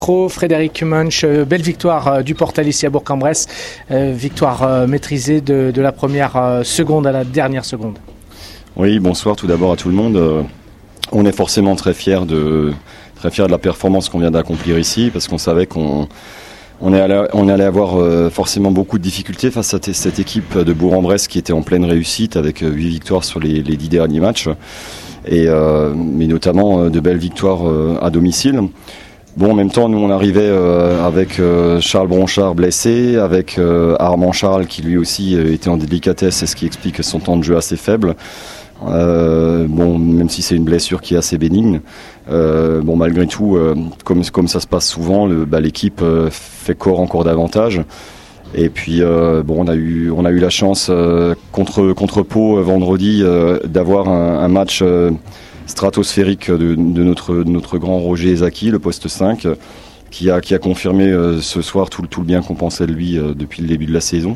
Frédéric Munch, belle victoire du Portal ici à Bourg-en-Bresse, victoire maîtrisée de la première seconde à la dernière seconde. Oui, bonsoir tout d'abord à tout le monde. On est forcément très fiers de la performance qu'on vient d'accomplir ici, parce qu'on savait qu'on allait avoir forcément beaucoup de difficultés face à cette équipe de Bourg-en-Bresse qui était en pleine réussite avec 8 victoires sur les 10 derniers matchs, mais notamment de belles victoires à domicile. Bon, en même temps, nous on arrivait avec Charles Bronchard blessé, avec Armand Charles qui lui aussi était en délicatesse, et ce qui explique son temps de jeu assez faible. Bon, même si c'est une blessure qui est assez bénigne, bon, malgré tout, comme ça se passe souvent, l'équipe fait corps encore davantage. Et puis bon, on a eu la chance contre Pau vendredi d'avoir un match stratosphérique de notre grand Roger Zaki, le poste 5, qui a confirmé ce soir tout le bien qu'on pensait de lui depuis le début de la saison,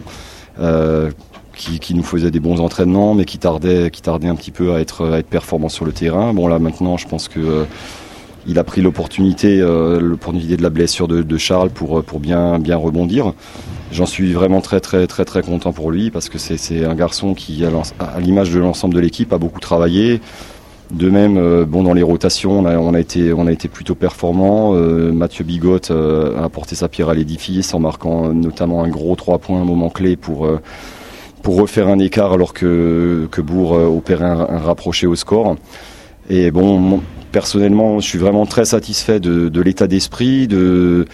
qui nous faisait des bons entraînements, mais qui tardait un petit peu à être performant sur le terrain. Bon, là maintenant, je pense que il a pris l'opportunité de la blessure de Charles pour bien rebondir. J'en suis vraiment très content pour lui, parce que c'est un garçon qui, à l'image de l'ensemble de l'équipe, a beaucoup travaillé. De même, bon, dans les rotations, on a été plutôt performants. Mathieu Bigot a apporté sa pierre à l'édifice en marquant notamment un gros 3 points, un moment clé pour refaire un écart alors que Bourg opérait un rapproché au score. Et bon, personnellement, je suis vraiment très satisfait de l'état d'esprit, de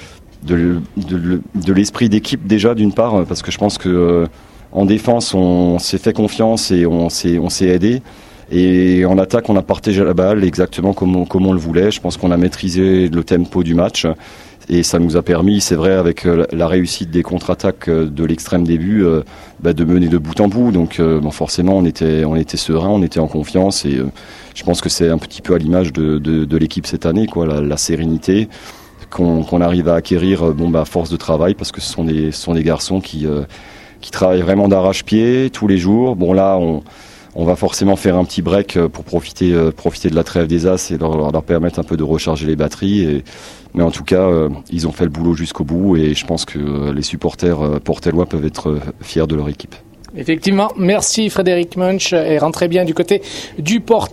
l'esprit d'équipe déjà, d'une part, parce que je pense que en défense, on s'est fait confiance et on s'est aidé. Et en attaque, on a partagé la balle exactement comme on le voulait. Je pense qu'on a maîtrisé le tempo du match. Et ça nous a permis, c'est vrai, avec la réussite des contre-attaques de l'extrême début, de mener de bout en bout. Donc bon, forcément, on était serein, on était en confiance. Et je pense que c'est un petit peu à l'image de l'équipe cette année, quoi, la sérénité qu'on arrive à acquérir à force de travail, parce que ce sont des garçons qui travaillent vraiment d'arrache-pied tous les jours. Bon, là, on va forcément faire un petit break pour profiter de la trêve des As et leur permettre un peu de recharger les batteries. Mais en tout cas, ils ont fait le boulot jusqu'au bout, et je pense que les supporters portellois peuvent être fiers de leur équipe. Effectivement, merci Frédéric Munch, et rentrez bien du côté du Portal.